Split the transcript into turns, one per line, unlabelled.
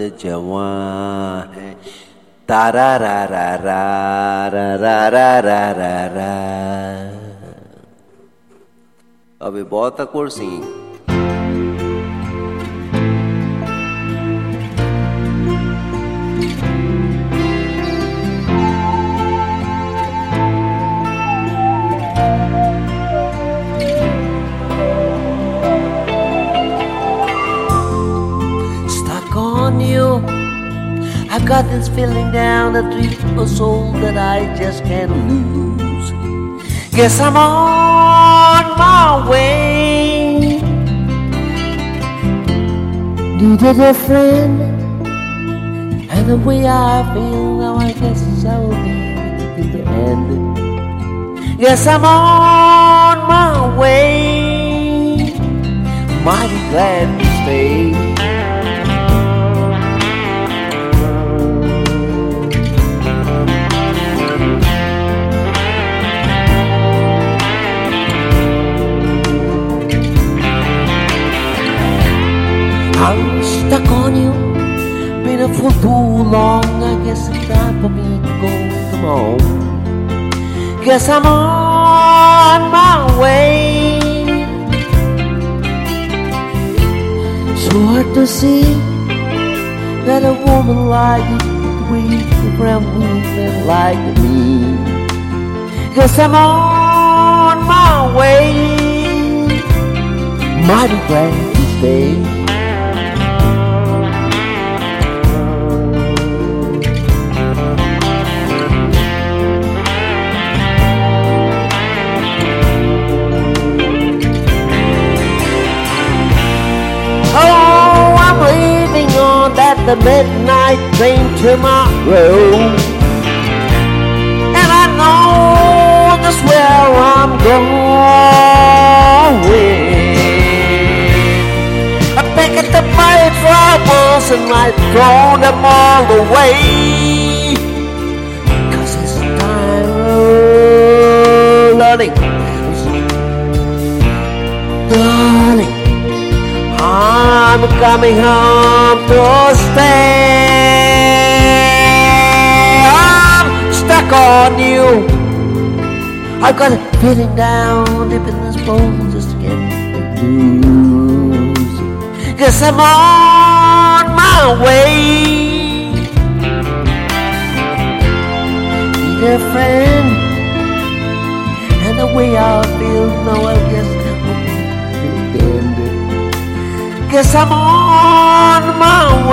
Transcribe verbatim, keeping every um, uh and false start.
जवां है तारा रा रा रा रा रा रा रा रा रा। अभी बहुत awkward singing.
On you, I got this feeling down the deep of soul that I just can't lose. Guess I'm on my way. Needed a friend, and the way I feel now, I guess I will be at the end. Guess I'm on my way. Mighty glad to stay. I'm stuck on you, been a fool too long. I guess it's time for me to go. Come on, guess I'm on my way. So hard to see that a woman like you weak around women like me. Guess I'm on my way. Mighty glad to stay. The midnight train tomorrow, and I know just where I'm going. I pick up the my troubles and I throw them all away. 'Cause it's time, oh, darling, darling, I'm coming home to stay. I'm stuck on you. I've got a feeling down deep in this bone, just can't lose. Guess I'm on my way. Need a friend, and the way I feel now, I guess I'm Guess I'm on my